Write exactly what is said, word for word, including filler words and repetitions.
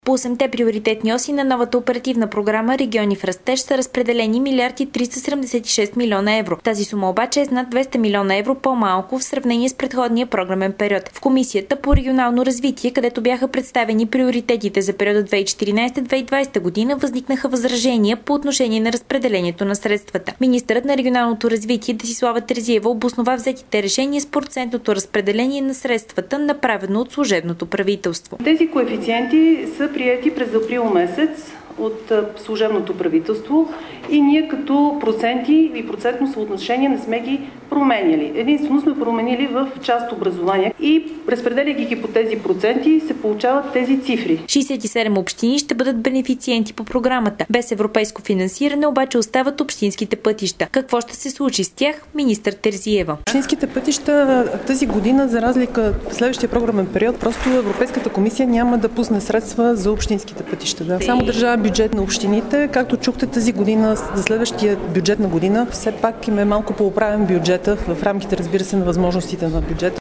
По осемте приоритетни оси на новата оперативна програма "Региони в растеж" са разпределени милиард и триста седемдесет и шест милиона евро. Тази сума обаче е с над двеста милиона евро по-малко в сравнение с предходния програмен период. В Комисията по регионално развитие, където бяха представени приоритетите за периода две хиляди и четиринадесета - две хиляди и двадесета година, възникнаха възражения по отношение на разпределението на средствата. Министърът на регионалното развитие Десислава Терзиева обоснова взетите решения с процентното разпределение на средствата, направено от служебното правителство. Тези коефициенти са приети през април месец от служебното правителство и ние като проценти и процентно съотношение не сме ги променяли. Единствено сме променили в част образование и разпределяйки ги по тези проценти се получават тези цифри. шейсет и седем общини ще бъдат бенефициенти по програмата. Без европейско финансиране обаче остават общинските пътища. Какво ще се случи с тях? Министър Терзиева. Общинските пътища тази година, за разлика в следващия програмен период, просто Европейската комисия няма да пусне средства за общинските пътища. Да. Само държава бюджет на общините. Както чухте, тази година, за следващия бюджетна година, все пак им е малко по-оправен бюджета в рамките, разбира се, на възможностите на бюджета.